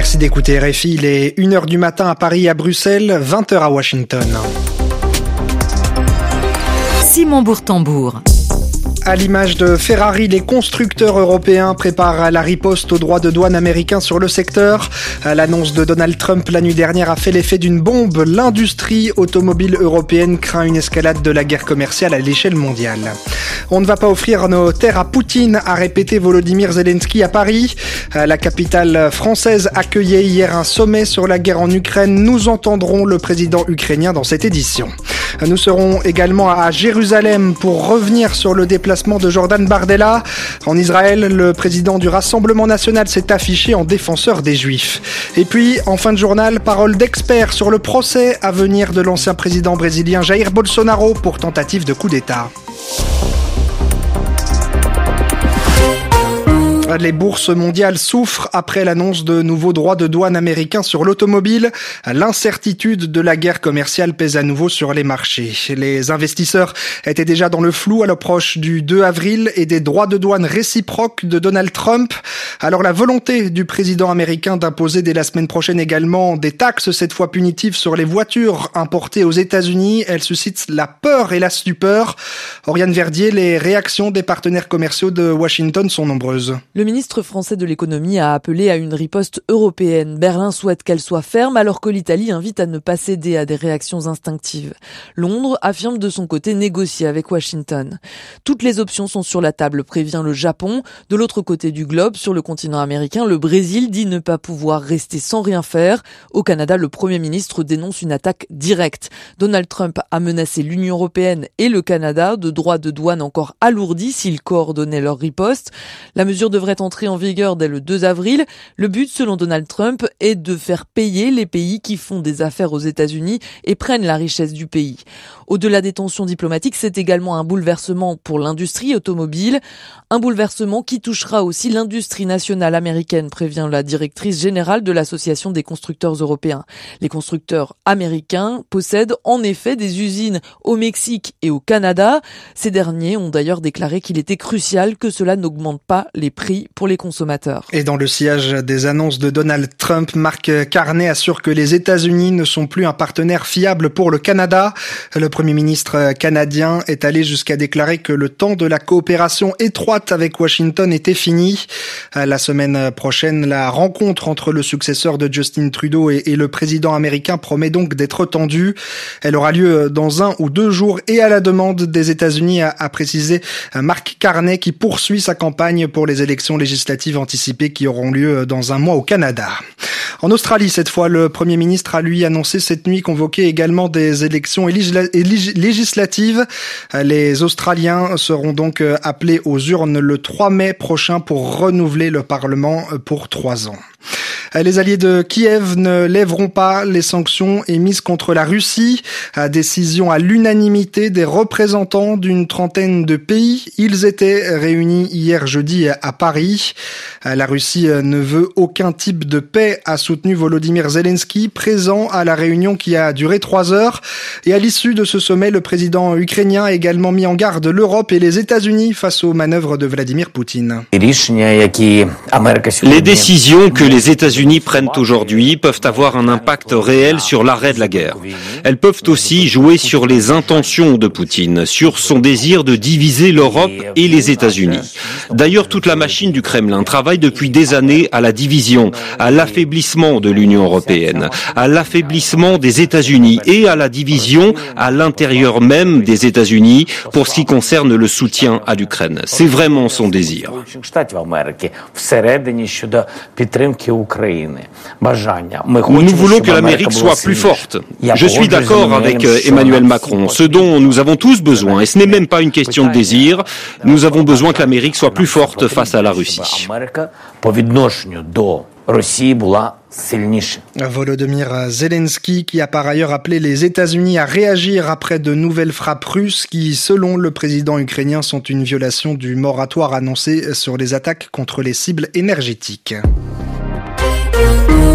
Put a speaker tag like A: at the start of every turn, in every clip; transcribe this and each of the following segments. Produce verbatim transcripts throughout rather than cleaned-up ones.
A: Merci d'écouter R F I, il est une heure du matin à Paris et à Bruxelles, vingt heures à Washington.
B: Simon Bourtambour.
A: À l'image de Ferrari, les constructeurs européens préparent la riposte aux droits de douane américains sur le secteur. L'annonce de Donald Trump la nuit dernière a fait l'effet d'une bombe. L'industrie automobile européenne craint une escalade de la guerre commerciale à l'échelle mondiale. On ne va pas offrir nos terres à Poutine, a répété Volodymyr Zelensky à Paris. La capitale française accueillait hier un sommet sur la guerre en Ukraine. Nous entendrons le président ukrainien dans cette édition. Nous serons également à Jérusalem pour revenir sur le déplacement de Jordan Bardella. En Israël, le président du Rassemblement national s'est affiché en défenseur des Juifs. Et puis, en fin de journal, parole d'experts sur le procès à venir de l'ancien président brésilien Jair Bolsonaro pour tentative de coup d'État. Les bourses mondiales souffrent après l'annonce de nouveaux droits de douane américains sur l'automobile. L'incertitude de la guerre commerciale pèse à nouveau sur les marchés. Les investisseurs étaient déjà dans le flou à l'approche du deux avril et des droits de douane réciproques de Donald Trump. Alors la volonté du président américain d'imposer dès la semaine prochaine également des taxes, cette fois punitives, sur les voitures importées aux États-Unis, elle suscite la peur et la stupeur. Oriane Verdier, les réactions des partenaires commerciaux de Washington sont nombreuses.
C: Le ministre français de l'économie a appelé à une riposte européenne. Berlin souhaite qu'elle soit ferme alors que l'Italie invite à ne pas céder à des réactions instinctives. Londres affirme de son côté négocier avec Washington. Toutes les options sont sur la table, prévient le Japon. De l'autre côté du globe, sur le continent américain, le Brésil dit ne pas pouvoir rester sans rien faire. Au Canada, le Premier ministre dénonce une attaque directe. Donald Trump a menacé l'Union européenne et le Canada de droits de douane encore alourdis s'ils coordonnaient leur riposte. La mesure devrait entrer en vigueur dès le deux avril. Le but, selon Donald Trump, est de faire payer les pays qui font des affaires aux États-Unis et prennent la richesse du pays. Au-delà des tensions diplomatiques, c'est également un bouleversement pour l'industrie automobile. Un bouleversement qui touchera aussi l'industrie nationale américaine, prévient la directrice générale de l'Association des constructeurs européens. Les constructeurs américains possèdent en effet des usines au Mexique et au Canada. Ces derniers ont d'ailleurs déclaré qu'il était crucial que cela n'augmente pas les prix pour les consommateurs.
A: Et dans le sillage des annonces de Donald Trump, Mark Carney assure que les États-Unis ne sont plus un partenaire fiable pour le Canada. Le Premier ministre canadien est allé jusqu'à déclarer que le temps de la coopération étroite avec Washington était fini. La semaine prochaine, la rencontre entre le successeur de Justin Trudeau et, et le président américain promet donc d'être tendue. Elle aura lieu dans un ou deux jours et à la demande des États-Unis, a, a précisé Mark Carney, qui poursuit sa campagne pour les élections législatives anticipées qui auront lieu dans un mois au Canada. En Australie, cette fois, le Premier ministre a lui annoncé cette nuit convoquer également des élections législatives. Les Australiens seront donc appelés aux urnes le trois mai prochain pour renouveler le Parlement pour trois ans. Les alliés de Kiev ne lèveront pas les sanctions émises contre la Russie. Décision à l'unanimité des représentants d'une trentaine de pays. Ils étaient réunis hier jeudi à Paris. La Russie ne veut aucun type de paix, a soutenu Volodymyr Zelensky, présent à la réunion qui a duré trois heures. Et à l'issue de ce sommet, le président ukrainien a également mis en garde l'Europe et les États-Unis face aux manœuvres de Vladimir Poutine.
D: Les décisions que les États-Unis prennent aujourd'hui peuvent avoir un impact réel sur l'arrêt de la guerre. Elles peuvent aussi jouer sur les intentions de Poutine, sur son désir de diviser l'Europe et les États-Unis. D'ailleurs, toute la machine du Kremlin travaille depuis des années à la division, à l'affaiblissement de l'Union européenne, à l'affaiblissement des États-Unis et à la division à l'intérieur même des États-Unis pour ce qui concerne le soutien à l'Ukraine. C'est vraiment son désir. Nous voulons que l'Amérique soit plus forte. Je suis d'accord avec Emmanuel Macron. Ce dont nous avons tous besoin, et ce n'est même pas une question de désir, nous avons besoin que l'Amérique soit plus forte face à la Russie.
A: Volodymyr Zelensky, qui a par ailleurs appelé les États-Unis à réagir après de nouvelles frappes russes qui, selon le président ukrainien, sont une violation du moratoire annoncé sur les attaques contre les cibles énergétiques.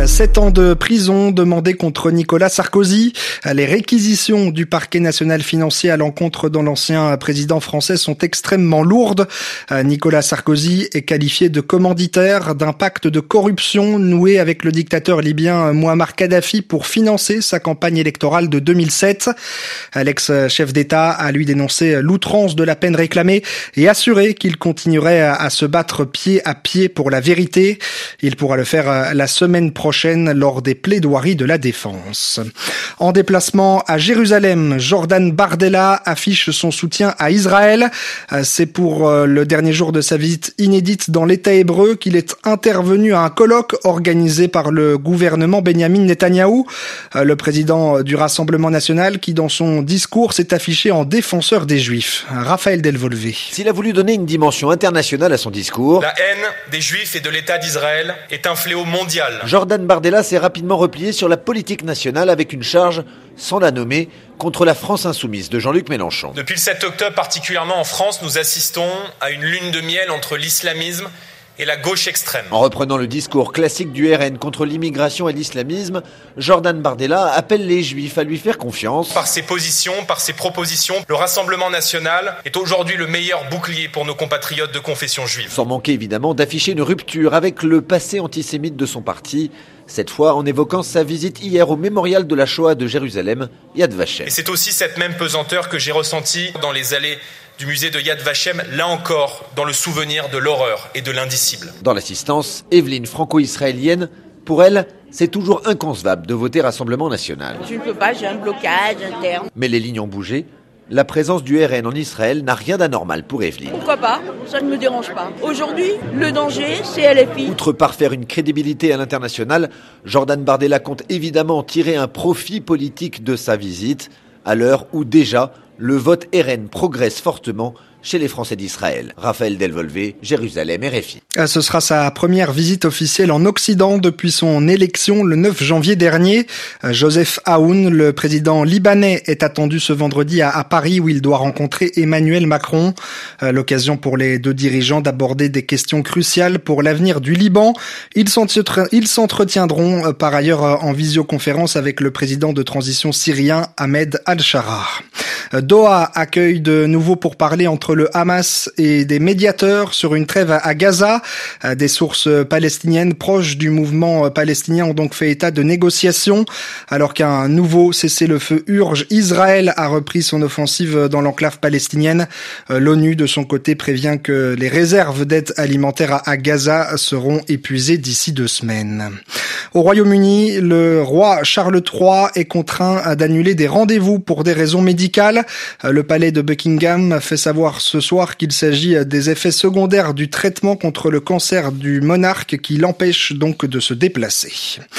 A: Sept ans de prison demandés contre Nicolas Sarkozy. Les réquisitions du parquet national financier à l'encontre de l'ancien président français sont extrêmement lourdes. Nicolas Sarkozy est qualifié de commanditaire d'un pacte de corruption noué avec le dictateur libyen Mouammar Kadhafi pour financer sa campagne électorale de deux mille sept. L'ex-chef d'État a lui dénoncé l'outrance de la peine réclamée et assuré qu'il continuerait à se battre pied à pied pour la vérité. Il pourra le faire la semaine prochaine lors des plaidoiries de la défense. En déplacement à Jérusalem, Jordan Bardella affiche son soutien à Israël. C'est pour le dernier jour de sa visite inédite dans l'État hébreu qu'il est intervenu à un colloque organisé par le gouvernement Benyamin Netanyahou, le président du Rassemblement national qui, dans son discours, s'est affiché en défenseur des Juifs. Raphaël Delvolvé.
E: S'il a voulu donner une dimension internationale à son discours,
F: la haine des Juifs et de l'État d'Israël est un fléau mondial.
E: Jordan Bardella s'est rapidement replié sur la politique nationale avec une charge, sans la nommer, contre la France insoumise de Jean-Luc Mélenchon.
F: Depuis le sept octobre, particulièrement en France, nous assistons à une lune de miel entre l'islamisme et la gauche extrême.
E: En reprenant le discours classique du R N contre l'immigration et l'islamisme, Jordan Bardella appelle les Juifs à lui faire confiance.
F: Par ses positions, par ses propositions, le Rassemblement national est aujourd'hui le meilleur bouclier pour nos compatriotes de confession juive.
E: Sans manquer évidemment d'afficher une rupture avec le passé antisémite de son parti, cette fois en évoquant sa visite hier au mémorial de la Shoah de Jérusalem, Yad Vashem.
F: Et c'est aussi cette même pesanteur que j'ai ressentie dans les allées du musée de Yad Vashem, là encore, dans le souvenir de l'horreur et de l'indicible.
E: Dans l'assistance, Evelyne, franco-israélienne, pour elle, c'est toujours inconcevable de voter Rassemblement national.
G: Je ne peux pas, j'ai un blocage interne.
E: Mais les lignes ont bougé. La présence du R N en Israël n'a rien d'anormal pour Evelyne.
G: Pourquoi pas? Ça ne me dérange pas. Aujourd'hui, le danger, c'est L F I.
E: Outre parfaire une crédibilité à l'international, Jordan Bardella compte évidemment tirer un profit politique de sa visite, à l'heure où déjà le vote R N progresse fortement chez les Français d'Israël. Raphaël Delvolvé, Jérusalem, R F I.
A: Ce sera sa première visite officielle en Occident depuis son élection le neuf janvier dernier. Joseph Aoun, le président libanais, est attendu ce vendredi à, à Paris où il doit rencontrer Emmanuel Macron. L'occasion pour les deux dirigeants d'aborder des questions cruciales pour l'avenir du Liban. Ils s'entretiendront par ailleurs en visioconférence avec le président de transition syrien Ahmed Al-Sharaa. Doha accueille de nouveaux pourparlers entre le Hamas et des médiateurs sur une trêve à Gaza. Des sources palestiniennes proches du mouvement palestinien ont donc fait état de négociations. Alors qu'un nouveau cessez-le-feu urge, Israël a repris son offensive dans l'enclave palestinienne. L'ONU, de son côté, prévient que les réserves d'aide alimentaire à Gaza seront épuisées d'ici deux semaines. Au Royaume-Uni, le roi Charles trois est contraint d'annuler des rendez-vous pour des raisons médicales. Le palais de Buckingham fait savoir ce soir qu'il s'agit des effets secondaires du traitement contre le cancer du monarque qui l'empêche donc de se déplacer.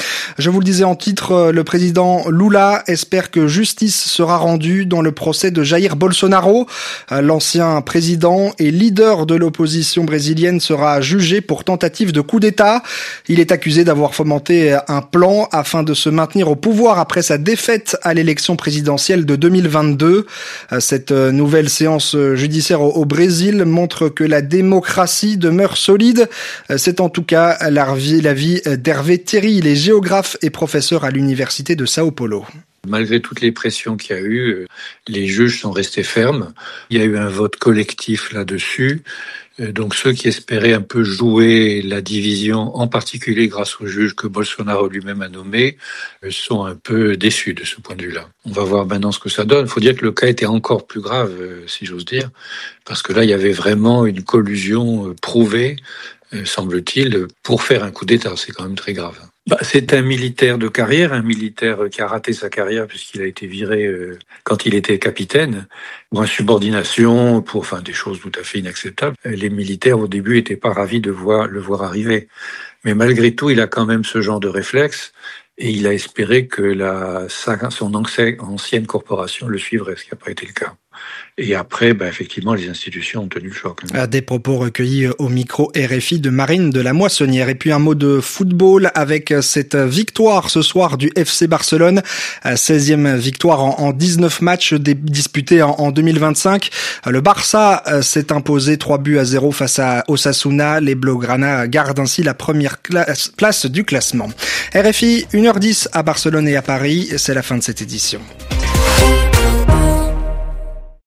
A: Je vous le disais en titre, le président Lula espère que justice sera rendue dans le procès de Jair Bolsonaro. L'ancien président et leader de l'opposition brésilienne sera jugé pour tentative de coup d'État. Il est accusé d'avoir fomenté un plan afin de se maintenir au pouvoir après sa défaite à l'élection présidentielle de deux mille vingt-deux. Cette nouvelle séance judiciaire au Brésil montre que la démocratie demeure solide. C'est en tout cas la vie, la vie d'Hervé Thierry. Il est géographe et professeur à l'université de Sao Paulo.
H: Malgré toutes les pressions qu'il y a eu, les juges sont restés fermes. Il y a eu un vote collectif là-dessus. Donc ceux qui espéraient un peu jouer la division, en particulier grâce aux juges que Bolsonaro lui-même a nommés, sont un peu déçus de ce point de vue-là. On va voir maintenant ce que ça donne. Il faut dire que le cas était encore plus grave, si j'ose dire, parce que là, il y avait vraiment une collusion prouvée, semble-t-il, pour faire un coup d'État. C'est quand même très grave. Bah, c'est un militaire de carrière, un militaire qui a raté sa carrière puisqu'il a été viré euh, quand il était capitaine, pour insubordination, pour enfin des choses tout à fait inacceptables. Les militaires au début étaient pas ravis de voir le voir arriver, mais malgré tout, il a quand même ce genre de réflexe et il a espéré que la sa, son ancienne corporation le suivrait, ce qui n'a pas été le cas. Et après, bah, effectivement, les institutions ont tenu le choc.
A: Des propos recueillis au micro R F I de Marine de la Moissonnière. Et puis un mot de football avec cette victoire ce soir du F C Barcelone. seizième victoire en dix-neuf matchs disputés en deux mille vingt-cinq. Le Barça s'est imposé trois buts à zéro face à Osasuna. Les Blaugrana gardent ainsi la première place du classement. R F I, une heure dix à Barcelone et à Paris. C'est la fin de cette édition.